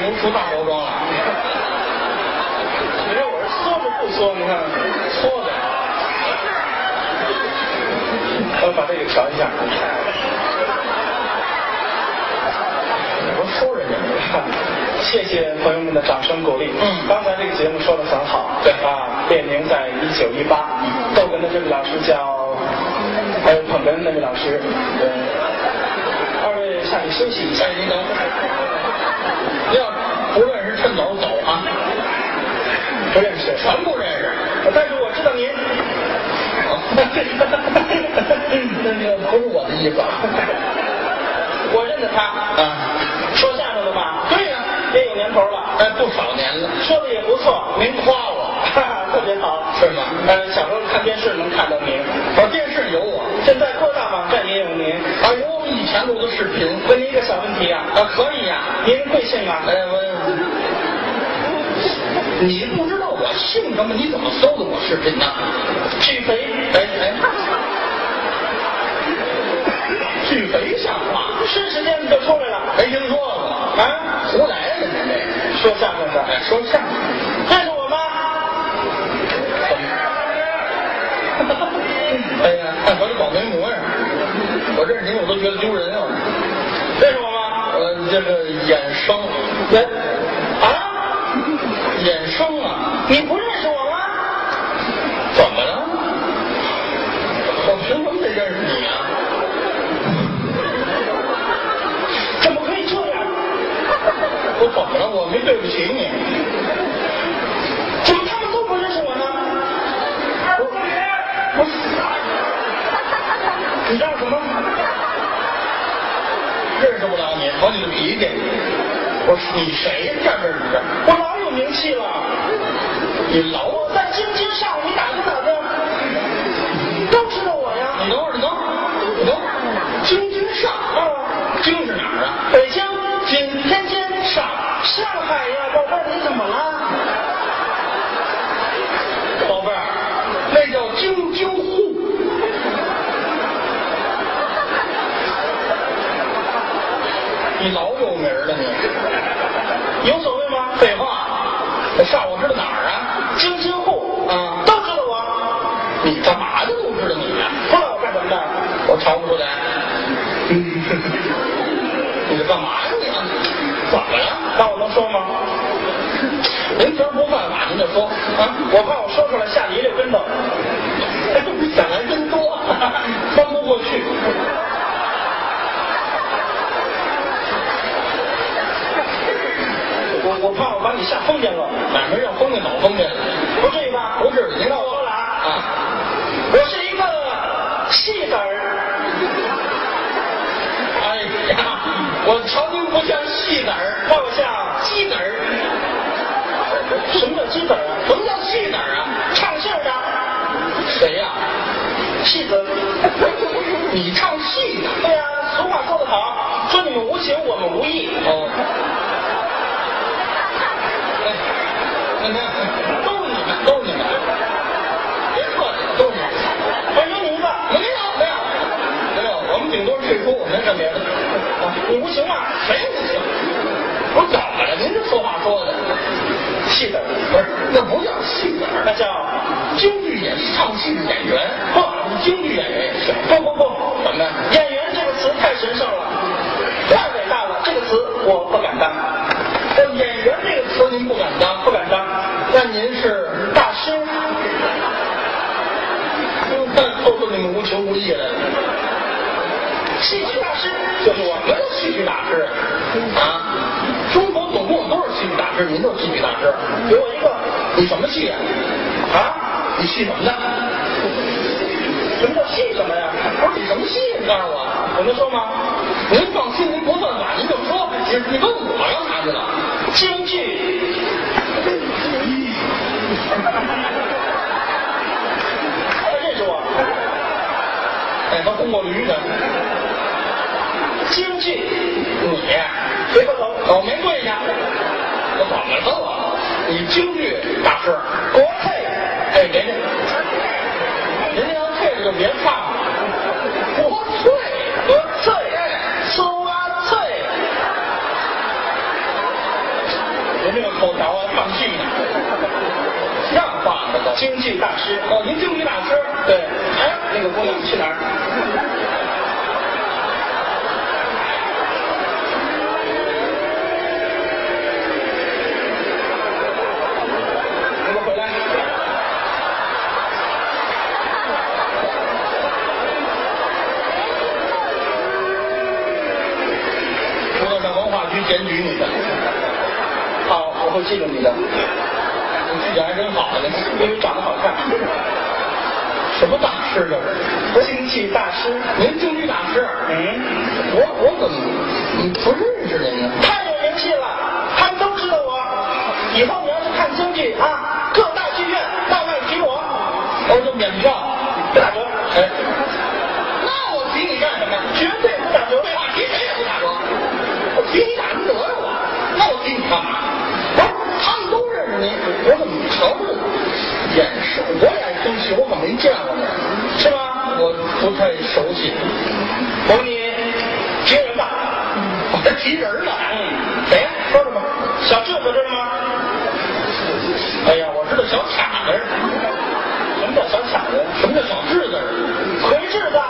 出大包装了。 你说我是缩着不缩？你看缩的。 我把这个调一下。 我说人家。 谢谢朋友们的掌声鼓励。刚才这个节目说的很好。 对啊，列宁在1918，逗哏的这位老师叫，还有捧哏的那位老师，二位下去休息一下。 哎，您等会儿，要不认识趁早走啊！ 不认识， 全不认识。 但是我知道您。 那个不是我的意思。 我认得他啊， 说相声的吧？ 对呀， 也有年头了。 哎，不少年了。 说的也不错， 您夸我， 特别好， 是吗？ 小时候看电视能看到您， 电视有我， 现在各大网站也有您。 哎呦，以前录的视频。 问您一个小问题啊， 可以呀。 您贵姓啊？ 你不知道我姓什么，你怎么搜的我视频呢？ 巨肥。 巨肥像话， 是时间就出来了。 没听说过啊？胡来了，您这说相声的。 说相声。 认识我吗？ 哎呀，看我这倒霉模样，我认识您我都觉得丢人啊。 认识我吗？ 这个衍生。衍生啊！ 你不认识我吗？ 怎么了？我凭什么得认识你啊？ 怎么可以这样？ 我怎么了？我没对不起你。 怎么他们都不认识我呢？你让什么？ 认识不了你，瞧你的脾气。我说你谁呀？站这儿你这， 我老有名气了。 你老在京津上，你打听打听，都知道我呀。 你等会儿，京津上京是哪儿啊？ 北京、 天津、 上海呀，宝贝儿，你怎么了？ 宝贝儿，那叫京津沪。你老有名了你。 有所谓吗？ 废话，上我知道哪儿啊？ 京津沪啊， 都知道我。 你干嘛的都知道你呀？ 知道我干什么的？ 我瞧不出来。你干嘛呀你？怎么了？ 那我能说吗？ 您平时不犯法您就说啊， 我怕我说出来吓你一溜跟头。 想来真多， 翻不过去。我怕我把你吓疯癫了。 哪门让疯癫脑疯癫？ 不至于吧？ 不是，您那我说了啊， 我是一个戏子儿。 哎呀，我瞧您不像戏子儿， 那我像鸡子儿。 什么叫鸡子儿啊？ 什么叫戏子儿啊？ 唱戏的。 谁呀？ 戏子。 你唱戏的？ 对呀，俗话说得好，说你们无情，我们无义。 哦。都是你们，别客气，都是你们。 我有你一个。 没有，我们顶多退出，我没干别的。 你无情吗？ 谁无情？我怎么了？您这说话说的， 戏子儿不是，那不叫戏子儿， 那叫京剧唱戏的演员。 不， 京剧演员也行。 不， 怎么？ 演员这个词太神圣了，太伟大了，这个词我不敢当。 演员这个词您不敢当， 不敢当。 那您是大师。 都说你们无情无义来了。 戏剧大师就是我们是戏剧大师啊！中国总共都是戏剧大师，您就是戏剧大师。 给我一个。 你什么戏啊？你戏什么的？ 什么叫戏什么呀？ 不是你什么戏？你告诉我， 我能说吗？ 您放心，您不犯法，您就说。你问我干嘛去了？ 京剧。他认识我。 哎，他轰过驴的。 京剧。 你回过头， 我没跪下。我怎么了我？你京剧大师， 国粹。 哎，人家要退了就别唱了。国粹， 苏啊翠。 这个口条啊，放屁呢。像话吗？ 京剧大师。 哦，您京剧大师？ 对。 哎， 那个姑娘去哪儿？ 你给我回来。我要上文化局检举你的。 好，我会记住你的。 你记性还真好呢， 因为长得好看。 什么大师这是？ 京剧大师。 您京剧大师？我怎么不认识您呢？ 太有名气了，他们都知道我。以后你要是看京剧啊，各大剧院到外提我， 我就免票不打折。 哎，那我提你干什么？ 绝对不打折。 废话，提谁也不打折。我提你打什么折呀我？那我提你干嘛？不是，他们都认识你，我怎么瞧不眼熟？我也爱生气，我可没见过你， 是吗？ 我不太熟悉。 我问你，提人吧。 我还提人呢。谁呀？说什么？ 小智可知道吗？ 哎呀，我知道小卡子。 什么叫小卡子？ 什么叫小智子？ 回智子。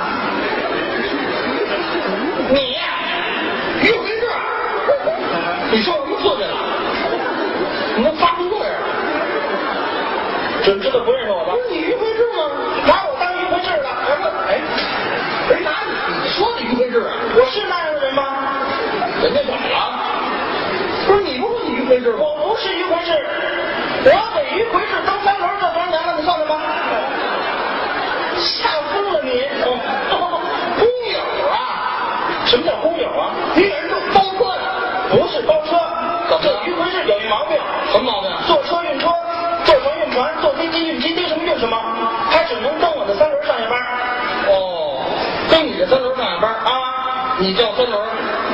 你呀， 于回智，你受什么刺激了？你能发出罪啊？ 准知道不认识我吧？ 不是你于回智吗？ 拿我当于回智了。 哎，谁拿你说的于回智啊？ 我是那样的人吗？ 人家怎么了？不是你不是于回智吗？ 我不是于回智，我给于回智蹬三轮这多少年了？你算算吧。吓疯了你！ 工友啊？ 什么叫工友啊？ 你给人都包车呀？ 不是包车， 怎么这于回智有一毛病。 什么毛病？ 坐车运车，坐船运船，坐飞机运机，逮什么运什么，他只能蹬我的三轮上下班。 哦，蹬你的三轮上下班啊？ 你叫三轮？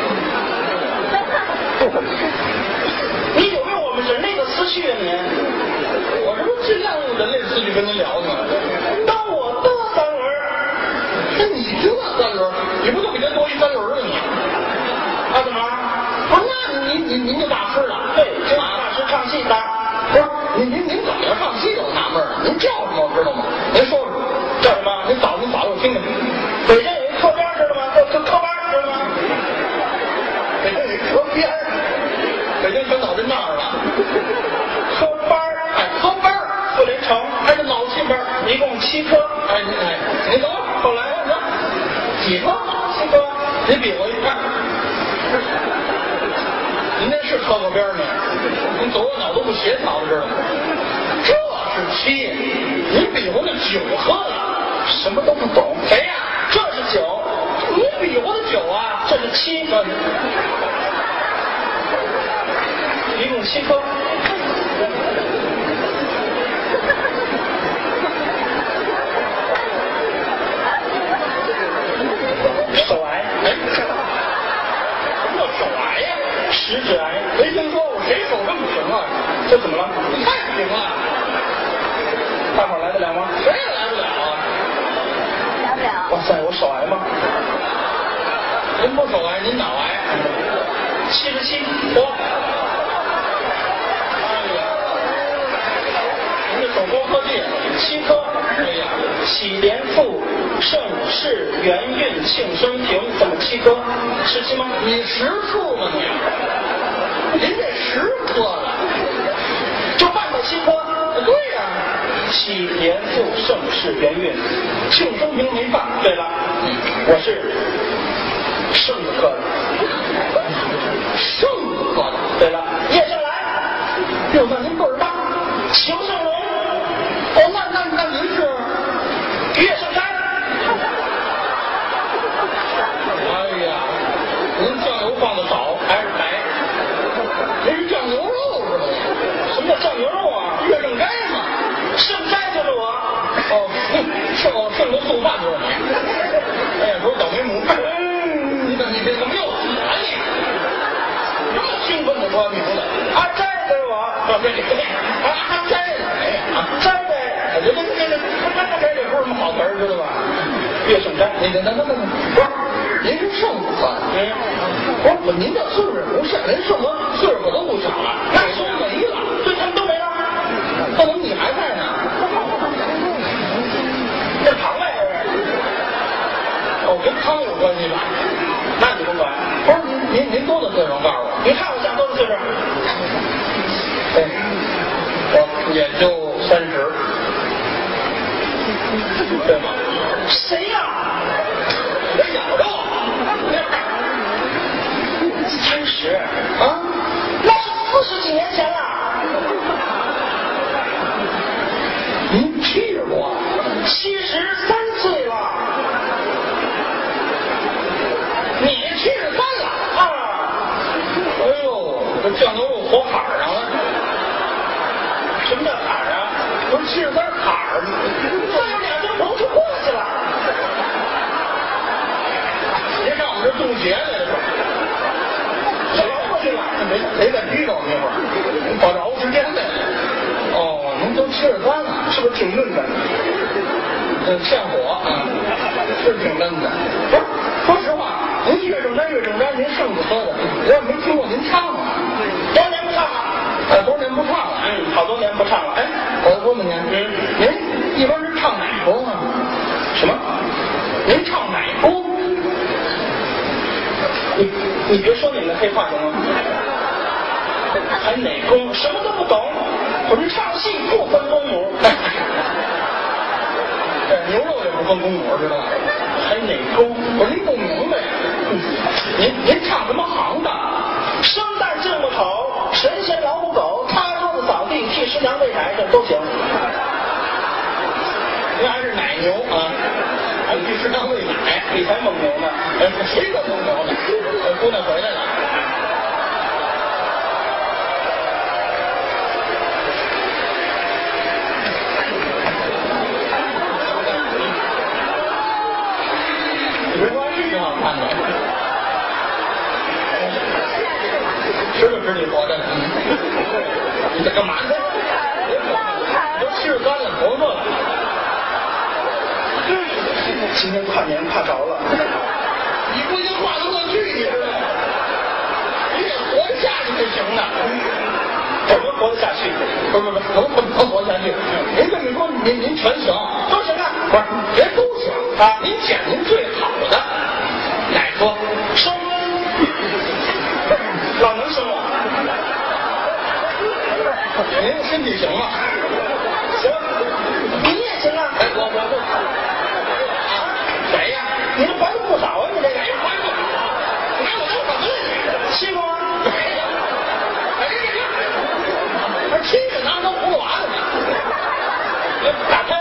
你有没有我们人类的思绪啊你？ 我这不尽量用人类思绪跟您聊呢。 当我的三轮， 那你这三轮，你不就比他多一三轮了你？ 啊怎么了？ 不是，那您就大师了？ 对，京剧大师唱戏的。 不是，您怎么要唱戏的？我纳闷了。您叫什么我知道吗？您说说。 叫什么？ 您嫂子我听听。 北京有一科班知道吗？叫科班知道吗？ 北京有一科边，北京全脑筋那儿了。 科班， 哎，科班不连成， 还是脑气班， 一共7科。 哎，你等会儿， 后来几科 ？7科。 你比划一看。您那是科个边呢？您左右脑都不协调的，知道吗？这是7，您比划那9科了。 什么都不懂。 谁呀？ 这是9， 你比划的9啊？ 这是7，一共7科。手癌。 哎，什么叫手癌呀？ 食指癌。 没听说过，谁手这么行啊？ 这怎么了？ 你太行了， 大伙儿来得了吗？ 谁也来不了啊！ 来不了。 哇塞，我手癌吗？ 您不手癌，您脑癌。 77，得。 哎呀，您这手高科技 7科。 哎呀， 喜连复盛世元运庆生平，怎么7科？17吗？ 你识数吗你？您这10科了， 就办到7科。 对呀、 喜连复盛世元运庆生平没办。对了，我是圣科的。 圣科的。 对了，叶盛来， 哟，那您辈儿大。 裘盛戎， 哦，那您是？ 岳盛山。 哎呀，您酱油放的少还是白？您是酱牛肉是吧？ 什么叫酱牛肉啊？ 岳盛斋嘛。 盛斋就是我。 哦，剩的送饭就是你。哎呀，不是倒霉母。你怎么又死了你？这么兴奋的说名字？ 阿斋就是我。 阿斋哎呀， 斋呗。 这斋这不是什么好词儿，知道吧？ 岳盛斋。 那不是，您是圣科的。 不是，您这岁数不是，您是我岁数可都不小了，那都没了， 对，他们都没了。 那怎么你还在呢？ 这堂外人。 哦，跟汤有关系吧？ 那你甭管。 不是您多大岁数？告诉我， 你看我像多大岁数？ 对，我也就30，对吗？ 谁呀？ 别咬着我 ！30 啊， 那是40几年前了。 您70多 ，73岁了。 你73了啊！ 哎呦，这酱牛肉活坎儿上了。 什么叫坎儿啊？ 不是73坎儿， 这有2根头就过去了。 您上我们这种鞋来了， 走过去了。 谁在逼着我那会儿？您跑这熬时间来了。哦，您都73了， 是不是挺嫩的？ 欠火啊，是挺嫩的。不是，说实话，您越正单，您剩子喝的，我也没听过您唱啊。 多少年不唱了？ 多少年不唱了？ 好多年不唱了。哎， 我多少年？您一般是唱哪宫啊？ 什么？ 您唱哪宫？ 你别说你们的黑话行吗？还哪宫？什么都不懂。我们唱戏不分公母。 牛肉也不分公母，知道吗？ 还哪宫？ 我说您不明白。您唱什么行当？ 生旦净木丑，神仙老虎狗，擦桌子扫地，替师娘喂奶，这都行。 您还是奶牛啊？还替师娘喂奶， 你才蒙牛呢。 谁个蒙牛呢？姑娘回来了。没关系，挺好看的。知不知你活着呢？你在干嘛呢？都73了，活着了。 今天跨年怕着了。 你不行跨得过去，你知道吗？你得活得下去才行呢。 怎么活得下去？ 不，能活下去。您这么说，您全行， 都行啊。 不是，别都行啊。您捡您最好的，哪个生？老能生我。 您身体行吗？ 行，你也行啊。 哎，我啊，谁呀？ 你这还的不少啊，你这个。 哎，还不拿我当什么了？ 欺负我？ 哎，还亲着拿当葫芦娃子呢。 打开，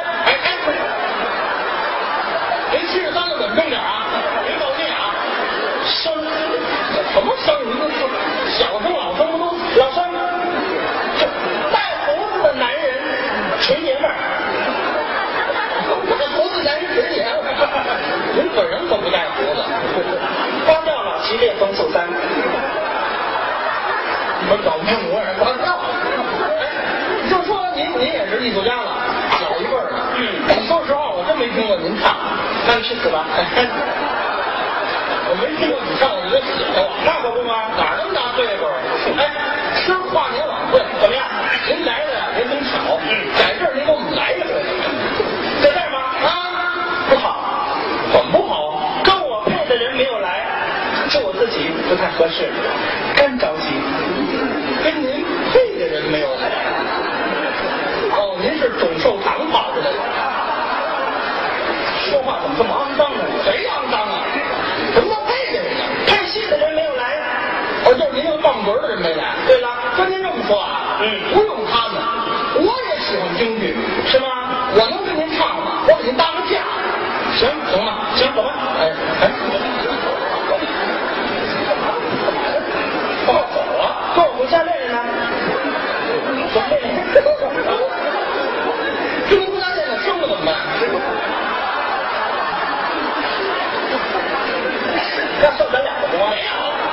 您73了，稳重点啊！别报信啊！ 生什么生？您这小生老生不都老生？带胡子的男人，纯爷们儿。 带胡子男人纯爷们儿。您本人可不带胡子。 光掉老齐烈风速3。 你们搞命模样光掉。哎，就说您也是艺术家了，老一辈儿的。说实话，我真没听过您唱。 那你去死吧！ 我没听过你唱，我就死了。 那可不吗？ 哪儿那么大岁数？哎，吃跨年晚会怎么样？ 您来的呀也挺巧。在这儿您给我们来一回。 在这儿吗？ 啊， 不好。 怎么不好？ 跟我配的人没有来，就我自己不太合适，干着急。 跟您配的人没有来。哦，您是总寿堂跑出来的。 说话怎么这么肮脏呢？ 谁肮脏啊？什么叫配的人呢？ 配戏的人没有来。 哦，就是您那棒角的人没来。 对了， 跟您这么说啊，不用他们，我也喜欢京剧， 是吗？ 我能跟您唱吗？我给您搭个架。行吗？ 行，走吧。 哎，不好走啊！ 跟我回家练练呢。怎么练？ 这不家练了生了怎么办？ 要剩咱2个不？ 没有。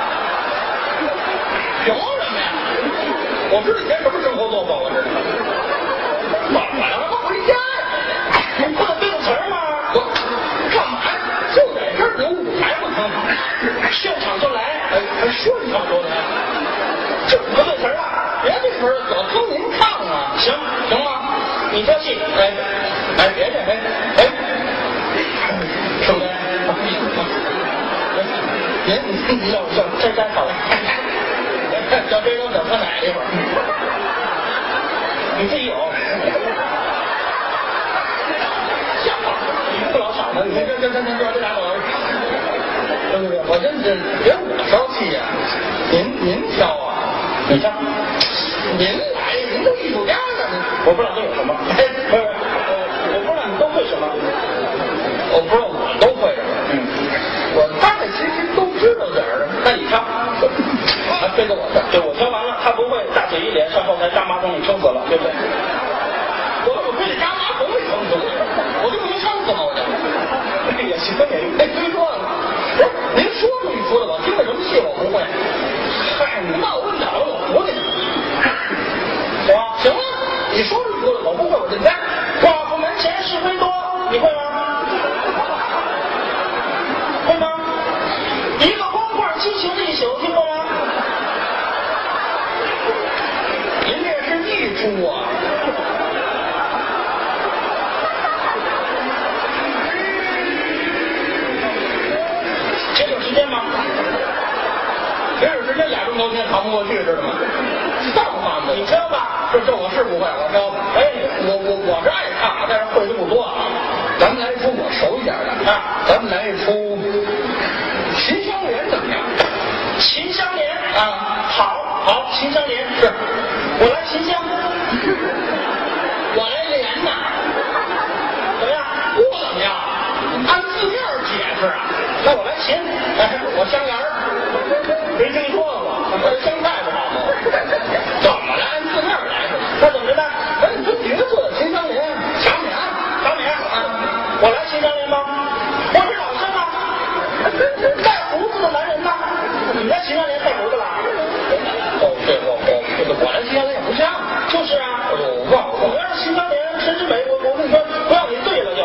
凭什么呀？我知道你天什么生活作风，我知道。怎么了？我回家呀！ 你不能背个词儿吗？ 我干嘛呀？就在这儿有舞台不挺好？ 现场就来。 哎， 说你唱说的， 这不对词儿了， 别对词儿，我听您唱啊， 行行吗？ 你挑戏， 别这，兄弟，您要这真好， 小这都整喝奶一会儿， 你自己有，像话，你不老少呢，你这俩老师，对，我真是别我烧气呀，您挑啊， 你挑， 您来，您都艺术家呢， 我不知道都有什么，不是，我不知道你都会什么， 我不知道我都会什么，我大概其实都知道点儿， 那你挑， 这个我挑， 对我挑完了，他不会，大姐一脸上后台扎马桶里撑死了，对不对？ 我非得扎马桶里撑死我就不能撑死吗？我就， 也行也行， 您说了，不是您说出一出的，我听的什么戏我不会，嗨，你骂我问倒了我不会， 行吗？ 行了，你说出一出的我不会，我就来。 寡妇门前是非多，你会吗？会吗？一个光棍激情的一宿，听过吗？ 您这是一出啊！ 节省时间吗？ 节省时间2钟头您扛不过去知道吗？上话吗？ 你挑吧， 这我是不会，我挑。我是爱唱，但是会的不多啊。咱们来一出我熟一点的啊，咱们来一出《秦香莲》怎么样？ 秦香莲啊， 好，秦香莲是， 我来秦香， 我来莲呐， 怎么样？ 不怎么样，按字面解释啊。 那我来秦， 我香莲儿， 没听说过， 我是香菜不好吗？怎么来？按字面来是吧？ 那怎么着呢？ 你说角色秦香莲，小敏啊， 我来秦香莲吗？我是老生吗？带胡子的男人呢？你来秦香莲带胡子了？ 对，我来秦香莲也不像。 就是啊， 我忘了。 我要是秦香莲陈世美，我跟你说，不让你对了就。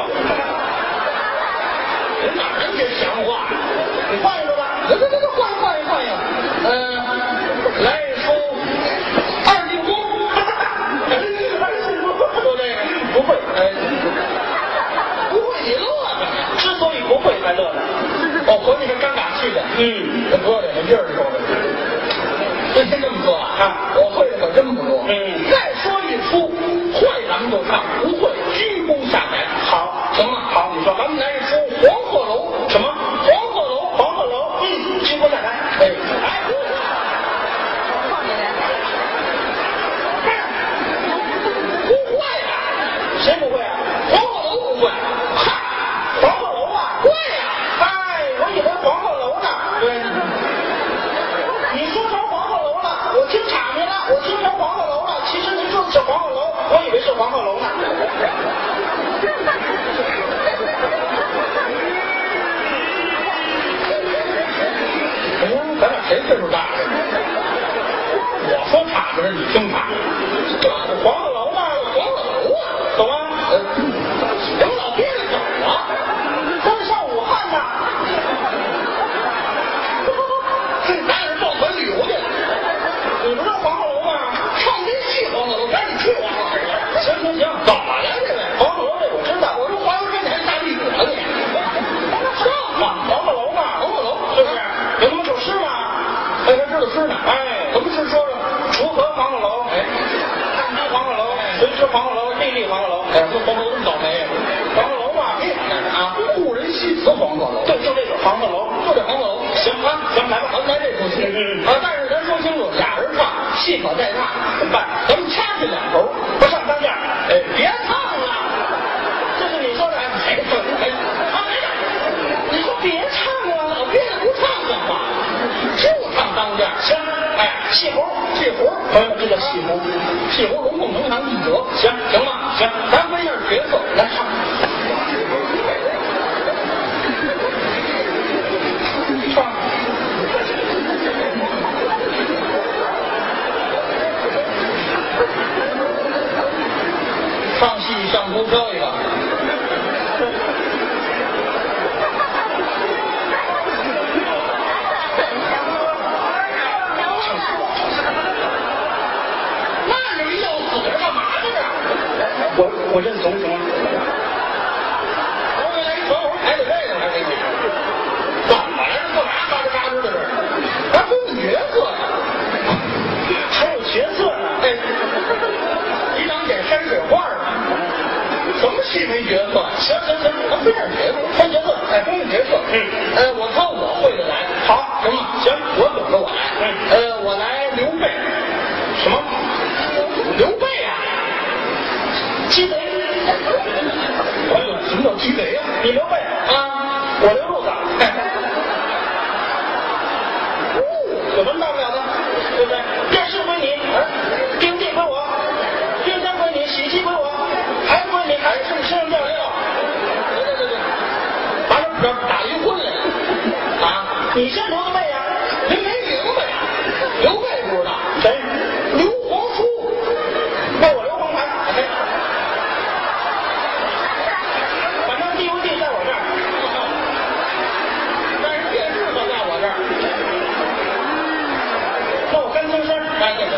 人哪人这像话？ 你换一个吧。 这换一个。来一出二进宫。说这个不会， 不会你乐什么呀？ 之所以不会才乐呢。 合计是尴尬去的。这不要脸的劲儿说的。就先这么说啊，我会的可真不多。再说一出，会咱们就唱，不会鞠躬下台。 好， 行吗？ 好，你说， 咱们来一出黄鹤楼。 什么？黄鹤楼，鞠躬下台。 不会啊？ 谁不会啊？ 黄鹤楼不会。 黄鹤楼啊？ 会呀。 我以为黄鹤楼呢。 对。 你说成黄鹤楼了，我听岔劈了，我听成黄鹤楼了。其实您说的是黄鹤楼，我以为是黄鹤楼呢。 咱俩谁岁数大了？我说岔着，你听岔着。 黄鹤楼吗？ 黄鹤楼啊， 懂吗？ 怎么老憋着走啊？ 他是上武汉的。 咱俩是抱团旅游去了。 你不知道黄鹤楼吗？ 唱真戏黄鹤楼，赶紧去黄鹤楼。 行， 怎么了这位？ 黄鹤楼这我知道。 我说黄鹤山你还下地主了你？上吧， 黄鹤楼嘛， 黄鹤楼是不是？有那么首诗吗？ 还知道诗呢？ 什么诗说着？锄禾黄鹤楼，汗滴黄鹤楼，谁知黄鹤楼，粒粒黄鹤楼。 这黄鹤楼这么倒霉。 黄鹤楼嘛， 故人西辞黄鹤楼。 对，就这个黄鹤楼， 就这黄鹤楼。 行啊，咱们来吧， 咱们来这出戏。但是咱说清楚，俩人唱，戏可再大， 怎么办？ 咱们掐去2头， 不上当家。 别唱了。 这是你说的。 你说别唱了，老憋着不唱干嘛？就唱当家。 行，戏胡，这叫戏胡， 戏胡龙凤呈堂一折。 行吗？ 行， 咱分一下角色来唱。唱戏上头挑一个。 我认怂行吗？ 我给来一传红还得这个还给你，怎么了？这干嘛嘎吱嘎吱的这？还分角色呀？ 还有角色呢？ 哎，你当演山水画呢？什么戏没角色？行，咱分点角色，分角色，哎，分角色。我挑我会的来。好，行吗？行，我懂得我来。我来刘备。什么？刘备啊？ 鸡贼！ 哎呦，什么叫鸡贼呀？ 你刘备啊， 我刘路子。 有什么大不了的？对不对？ 电视归你，兵地归我，冰箱归你，洗衣机归我，孩子归你，孩子是你身上掉一掉。 对，把这打离婚来了啊！ 你先刘备呀？ 您没明白呀？刘备不知道谁？ 刘皇叔， 那我刘皇盘。反正 DVD 在我这儿， 但是电视可在我这儿。 那我干听声。 哎，对，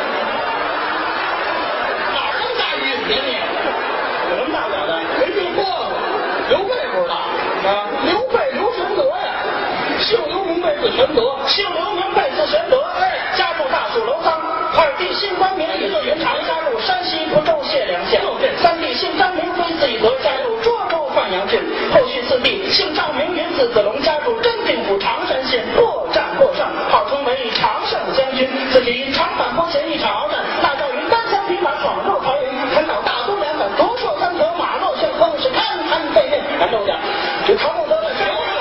哪儿那么大意思你？ 有什么大不了的？ 没听说过，刘备不知道啊？刘备刘玄德呀，姓刘名备字玄德， 姓刘名备字玄德，家住大蜀楼桑，二弟姓关名一字云长，家住山西蒲州解良县，三弟姓张名非字翼德，家住涿州范阳郡，后续四弟姓赵名云字子龙，家住真定府常山县，过战过胜，号称为常胜将军，自己因长坂坡前一场鏖战，大赵云单枪匹马闯入桃园，砍倒大都两反，夺槊三条，马落旋风，是堪堪废面。咱都讲，这唐孟德的凭什么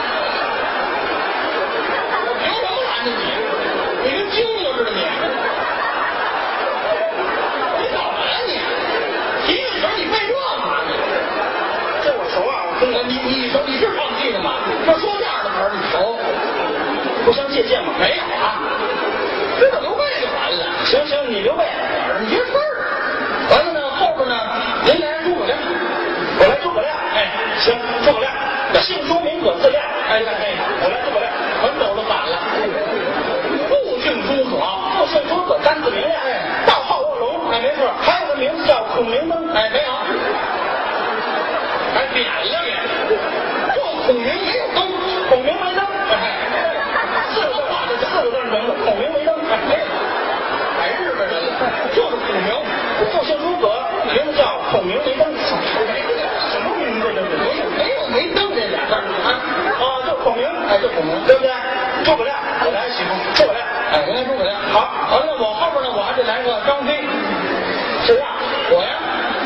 拦着你？你跟精灵似的你！你怎么了你？提个词你背这干嘛你？ 这我熟啊，我跟着你熟？你是唱戏的吗？这说相声的词儿你熟？ 互相借鉴嘛。 没有啊，知道刘备就完了。 行，你刘备， 你这事儿，完了呢，后边呢，您来诸葛亮， 我来诸葛亮。行，诸葛亮，姓朱名葛字亮。我来诸葛亮， 全走了反了。不姓诸葛， 不姓诸葛，单字明亮。道号卧龙。 没错。 还有个名字叫孔明灯。 没有，还免了你。就孔明没有灯， 孔明为灯。 四个字名字， 孔明为灯。 还日本人了，就是孔明， 就姓诸葛，名字叫孔明为灯。什么名字这是？ 没灯这俩字啊？ 就孔明。 就孔明， 对不对？诸葛亮，我来喜欢诸葛亮。 您来诸葛亮。 好， 完了，我后边呢，我还得来个张飞。 谁呀？ 我呀。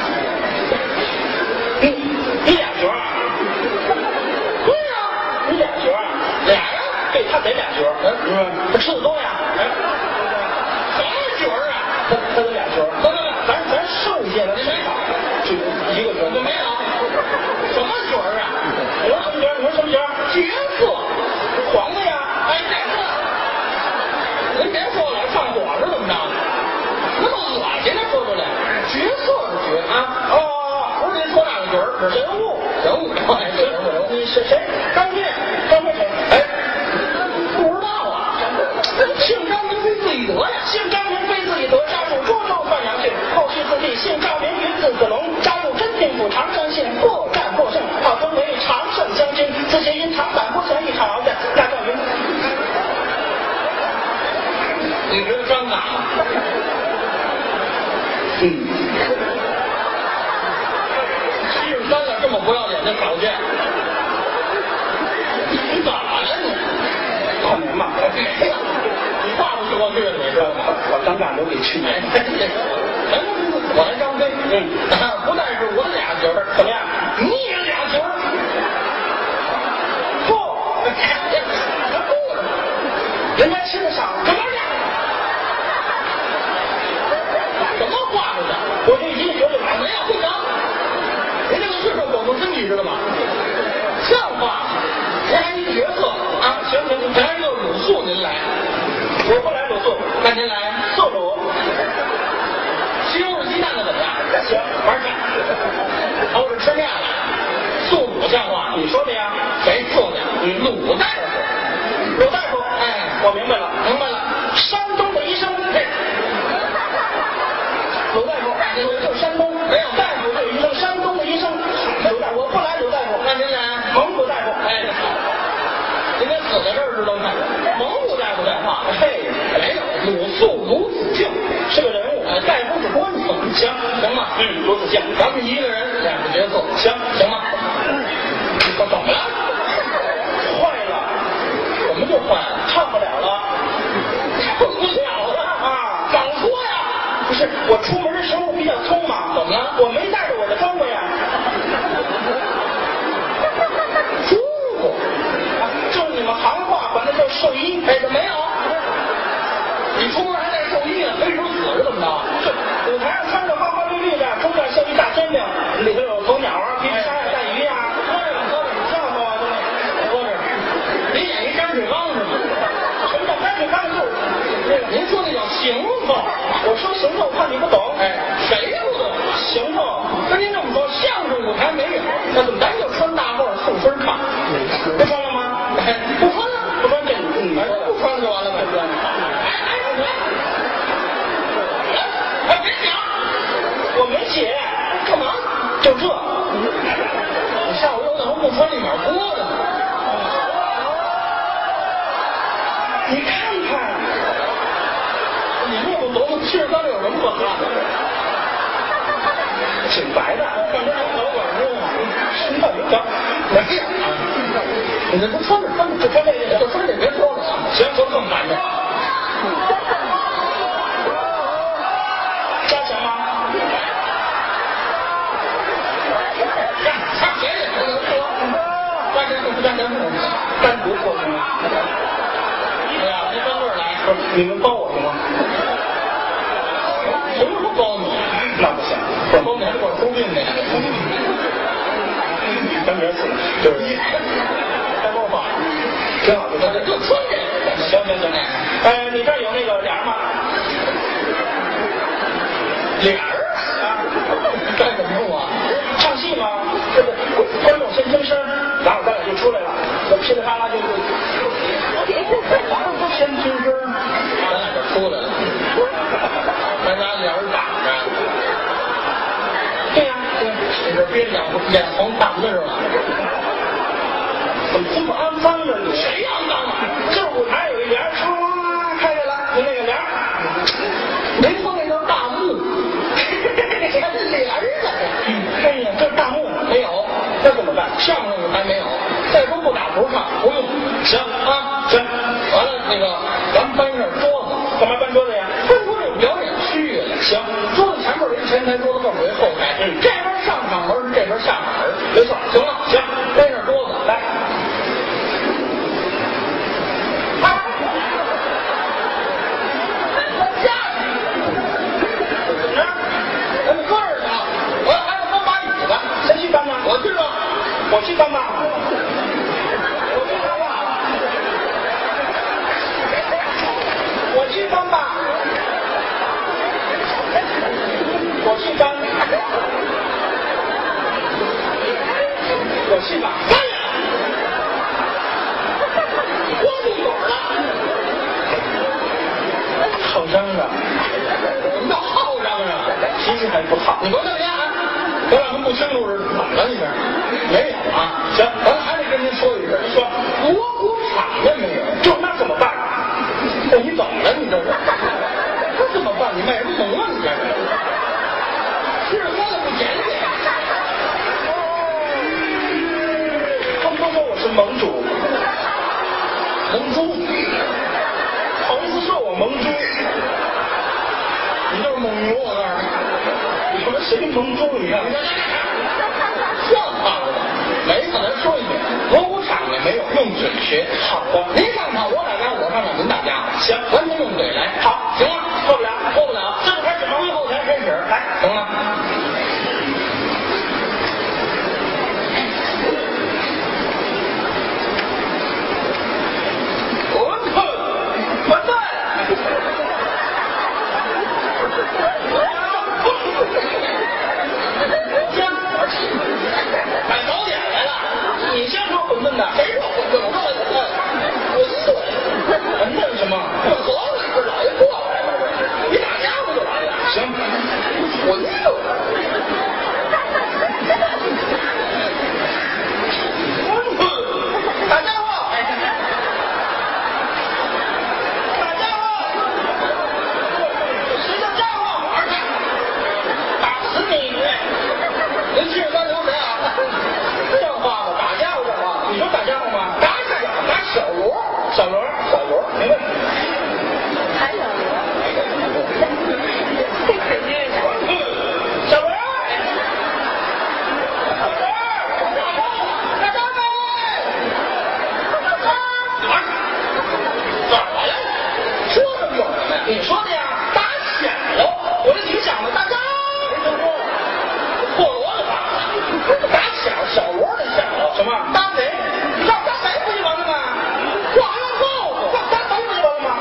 你俩角啊？ 对呀， 你俩角啊？ 俩呀。 对，他得俩角。他吃的多呀。 什么角啊？ 他得俩角。咱剩下的谁就一个角就没有。什么角啊？ 你说什么角？ 角色。 皇帝呀？ 这个，您别说了，上火是怎么着？那么恶心，他说出来，角色是角啊。不是您说那个角儿，是人物。 你是谁？张飞谁？ 不知道啊。姓张名非字翼德呀。 姓张名非字翼德，家住涿州范阳郡，后续四弟姓赵名云字子龙，家住真定府常山县，过战过胜，号称为常胜将军，自己因长坂坡前一场鏖战，大赵云。 你觉得尴尬吗？73了，这么不要脸的条件，你怎么了你？ 过年嘛， 你跨不过去了，你知道吗？ 我尴尬留给去年。 我来张飞，不但是我俩角儿， 怎么样？ 你也俩角儿， 人家吃的少， 怎么样？什么话这是？ 我就一个角就完没有不行，人这个是说狗狗身体知道吗？像话吗？您来一个角色啊？行，咱来一个鲁肃，您来。 我不来鲁肃， 那您来素鲁。 西红柿鸡蛋的怎么样？ 行， 玩去。都是吃面了，素鲁像话？ 你说的呀？ 谁说的？鲁大夫。 鲁大夫，我明白了，山东的医生，鲁大夫，就是山东，没有大夫就医生，山鲁肃鲁子敬是个人物， 大夫是官府， 行行吗？ 鲁子敬， 咱们一个人2个角色，行吗？我怎么了？ 坏了， 怎么就坏了？ 唱不了了， 唱不了了啊！ 早说呀！ 不是，我出门的时候比较匆忙， 怎么了？ 我没带着我的装备呀。 中国， 就是你们行话管它叫寿衣。 哎，这没有。你出门还带寿衣呢，非死是怎么着？ 是舞台上穿着花花绿绿的，中间绣一大煎饼，里头有头鸟啊、皮皮虾呀、带鱼呀，这么啊， 不是，您演一山水缸是吗？ 什么叫山水缸？就是这个，您说那叫行头。 我说行头，怕你不懂。 哎，谁不懂？ 行头， 跟您这么说，相声舞台没有，那怎么咱就穿大褂束身唱？ 不穿了吗？ 哎，不穿了， 不穿这， 不穿了就完了呗。哎，别讲， 我没解， 干嘛？ 就这。 你下午有点不穿里面脱的呢。 你看看， 你这不懂73有什么不看的？ 挺白的， 看这人老管用啊， 身上有点没有啊。你这不穿着，就穿这个，就穿这别脱了啊。行，说更难的。 加强吗？ 他谁也不能说，大家不单独说明。哎呀，别跟这儿来， 你们帮我行吗？ 凭什么包你？ 那不行， 我包你还给我出病去。 咱别死，就是开包吧， 挺好， 就穿这个。行。 你这儿有那个帘吗？ 脸儿啊，干什么用啊？ 唱戏吗？这个观众先听声，然后咱俩就出来了，就噼里啪啦就先听声， 咱俩就出来了，咱俩脸儿挡着。 对呀， 你这别脸红挡着是吧？ 怎么这么肮脏呢？你谁肮脏啊？ 这舞台有一帘，唰开开了，就那个帘。 没说那叫大幕，还是帘儿呢？ 哎呀，这大幕没有， 那怎么办？ 相声舞台没有，再说不打不唱，不用。 行啊， 行， 完了那个咱们搬一下桌子， 干嘛搬桌子呀？ 搬桌子有表演区域了。 行， 桌子前面有一前台，桌子后面有一后台，这边上场门是这边下场门， 没错。 行了， 行， 搬一下桌子来。 我去搬吧。我去搬吧。我去搬。我去吧。 搬呀！我不走了。 好嚷嚷。 什么叫好嚷嚷？ 脾气还不好。 你甭这么样啊！咱俩不清楚是怎么了？你这没有啊？行，咱还得跟您说一声，说锣鼓场也没有， 就那怎么办？ 你怎么了？你这是？这怎么办？你卖什么萌啊？你这是？吃喝的不检点。 他们都说我是盟主， 盟猪， 好意思说我盟猪？ 你就是蒙牛，我告诉你。 你说谁盟猪？你看。 像话吗？每次咱说一遍，锣鼓场也没有，用嘴学。 好的， 您上场我打架，我上场您打架。 行， 完全用嘴来。 好， 行了， 错不了， 错不了。 这就开始吗？ 最后才开始。 来， 行了。 完蛋！ 买早点来了， 你先说馄饨的， 谁说馄饨？我说馄饨，馄饨馄饨什么？ 这盒子是老爷过来的。 你说的呀，打响了，我这挺响的，大家破锣的吧？打响，小锣的响了，什么？打谁？你让打谁不就完了吗？挂上告诉，打谁不就完了吗？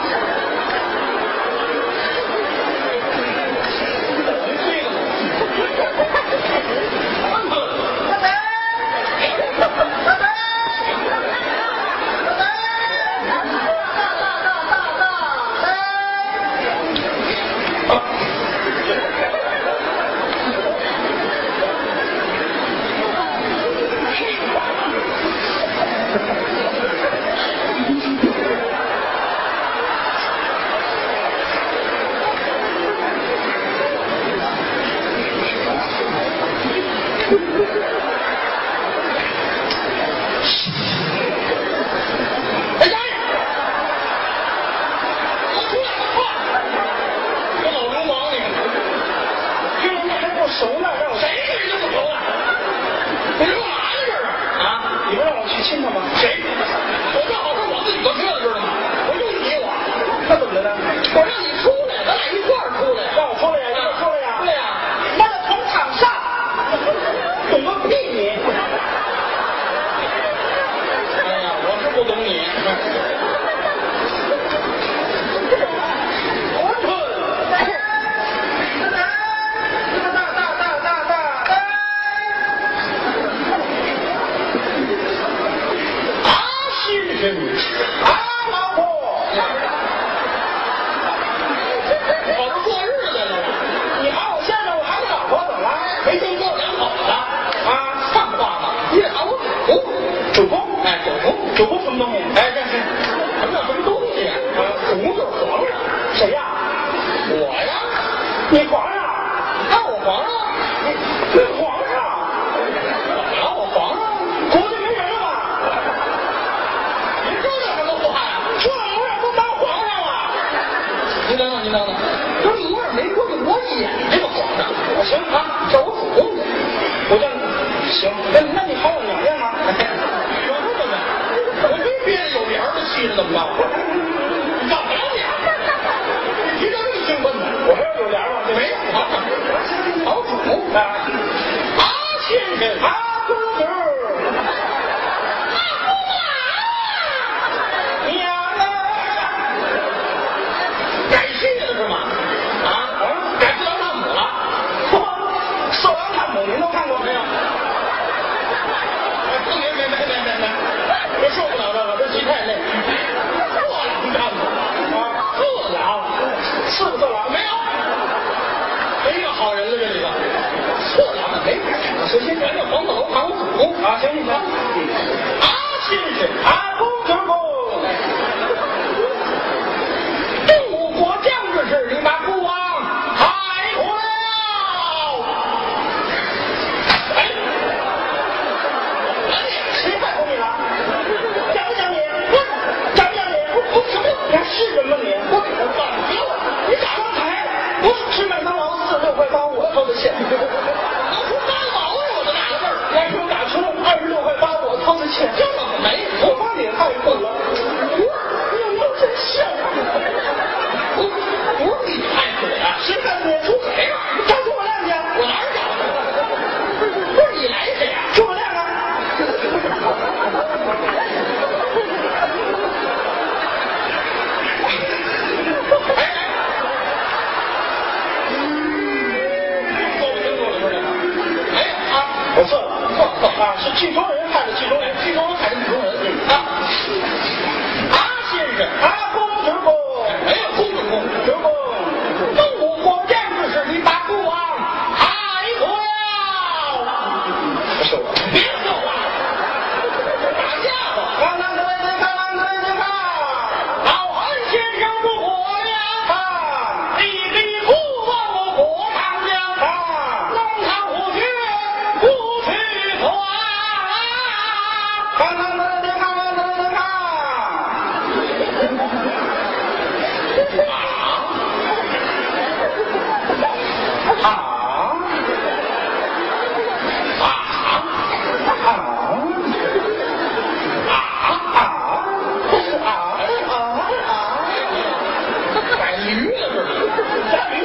鱼了。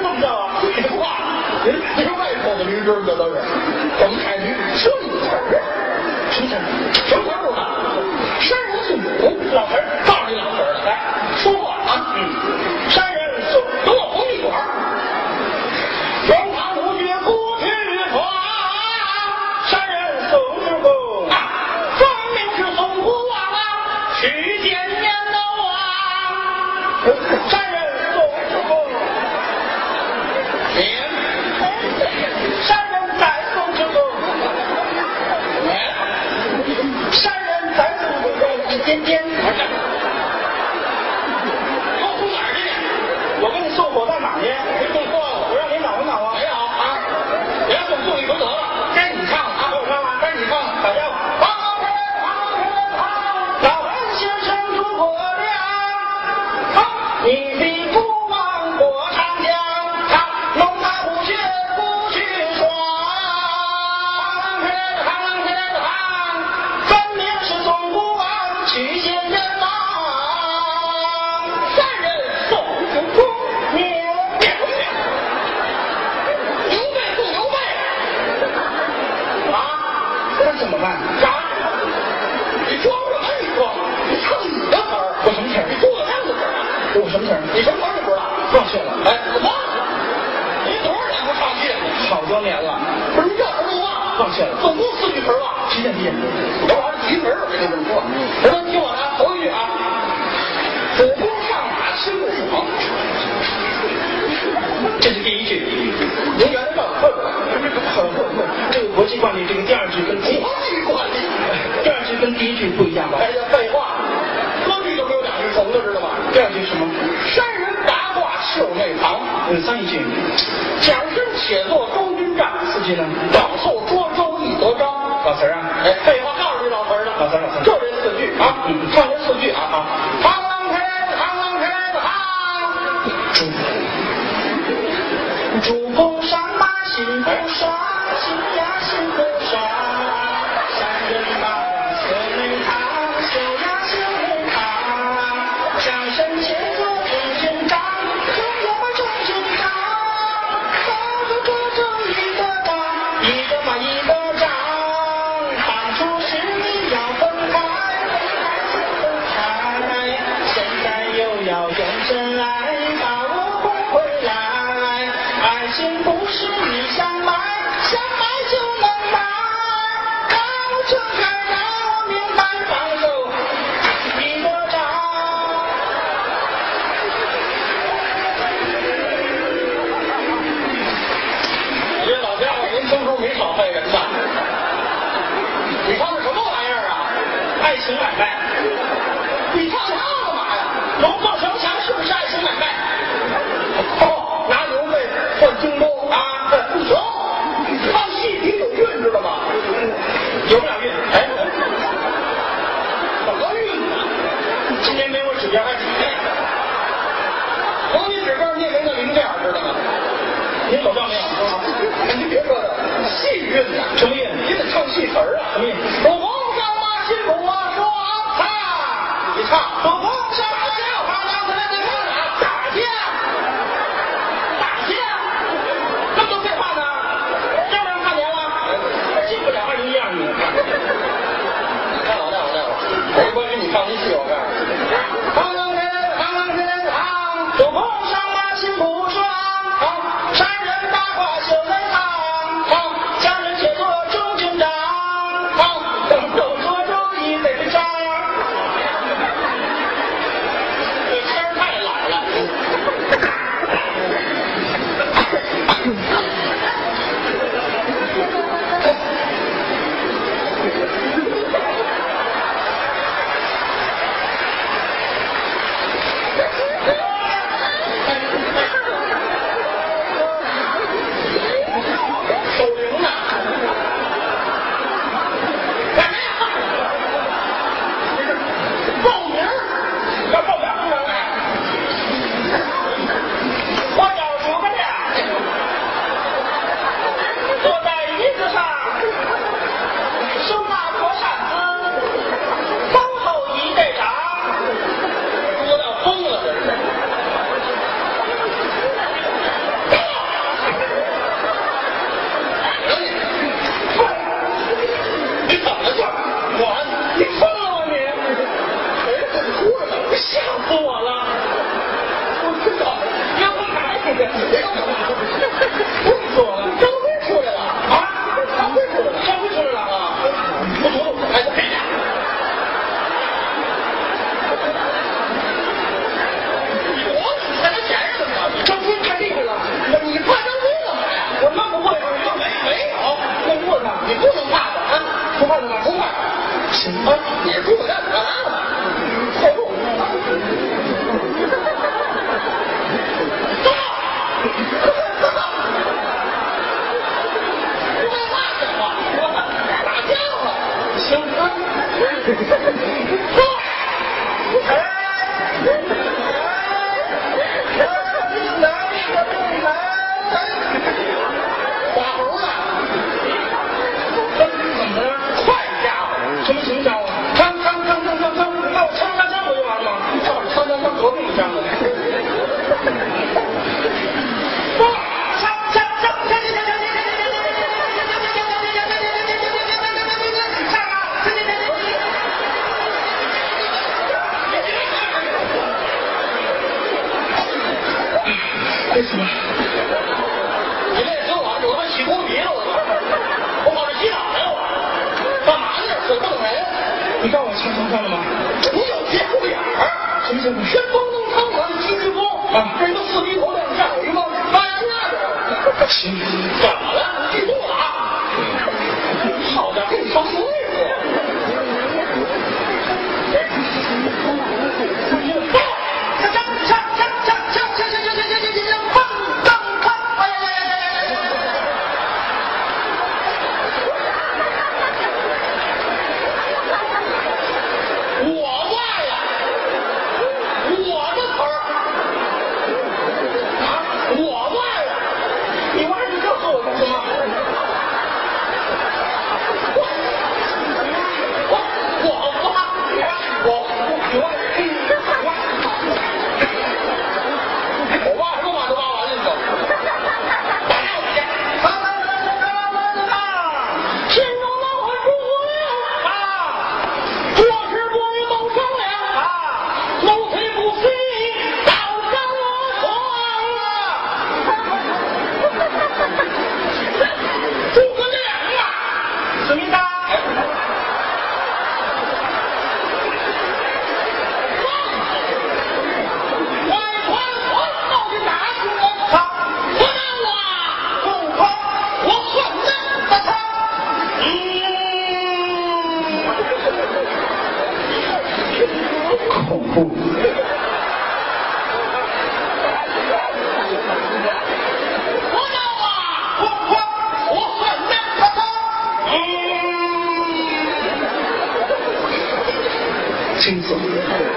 这么着啊？ 废话，你是外头的驴知道都是，怎么开驴？生词儿， 什么词儿？ 什么词儿不知道？山人送虎， 老词儿， 告诉你老词儿了，来说话啊， 山人送， 等我红一管。 龙堂不觉不去华，山人送之公啊，分明是送虎王啊，去见年老王。山人送之公，山人再送之公，山人再送之公一点点。 我送哪儿去？ 我给你送火到哪儿去？没送错，我让你恼一恼啊。 没有啊，别送一回得了，该你唱了啊， 我唱了， 该你唱了， 大家好。老汉先生诸葛亮，你比不忘过长江，龙马不学不去耍，分明是宋国王去见人王。 山人送主公， 你别回来，刘备送刘备啊，那怎么办？ 啥？你装什么？你装？你唱你的词儿， 我什么词儿？ 你诸葛亮的词儿啊？ 我什么词儿？ 你什么词儿你不知道？ 放学了。 哎，怎么？你多少年不唱戏了？ 好多年了， 不是你这词儿都忘了？ 放学了。 总共4句词儿吧？ 几点？ 我玩的题词儿，我跟你这么说。我说听我的头一句啊，主公上马亲不爽， 这是第一句。 您原来让我混了， 这个国际惯例，这个第二句跟第二句跟第一句不一样吧？ 哎呀，废话，歌剧就没有2句重的，知道吗？ 第二句什么？ 山人八卦袖内藏， 三一句。 蒋身且坐中军帐 4句呢？ 早后捉周易得章。 老词儿啊？ 哎，废话，告诉你老词儿了， 老词儿。 就这4句啊，唱这4句啊啊，螳螂开了，螳螂开了， 主公上马心不爽，心呀心不爽。山人八卦袖内藏，袖呀袖内藏。蒋身且坐中军帐，中也把中军帐。早就捉周易得章，易得嘛易得章。当初是你要分开，分开，现在又要用真爱把我哄回来。爱情不是你想买，想买就能买。把我撑开，让我明白放手易得章。 你这老家伙年轻时候没少害人呐！你唱的什么玩意儿啊？ 爱情买卖， 你唱它干嘛呀？ 龙凤呈祥是不是爱情买卖？ 哦，拿刘备换荆州啊？不行，唱戏得有韵，知道吗？ 有不了运。 哎，怎么韵呢？ 今年没我指标，还指标。 从你指标你也没那零件，知道吗？ 您口罩没有？ 你别说这戏韵呐， 什么韵？ 你得唱戏词儿啊。 什么韵？ 主公上马心不爽，你唱。 主公上马心不爽， 打架， 这么多废话呢？这让人看见了，进不了2012年。 看我，没关系，你唱一戏我告诉你。 主公上马心不爽，山人八卦袖内藏，蒋人且坐中军帐。 为什么？你这死我，我他妈洗锅皮了，我跑这洗澡来了，我干嘛呢？死不等人。你告诉我清楚看了吗？你有节骨眼儿，什么节骨？旋风能成我的金之功啊！这个四鼻头亮下有一帮发扬家的。行，怎么了？记住了啊！好家伙，给你上罪过。青色。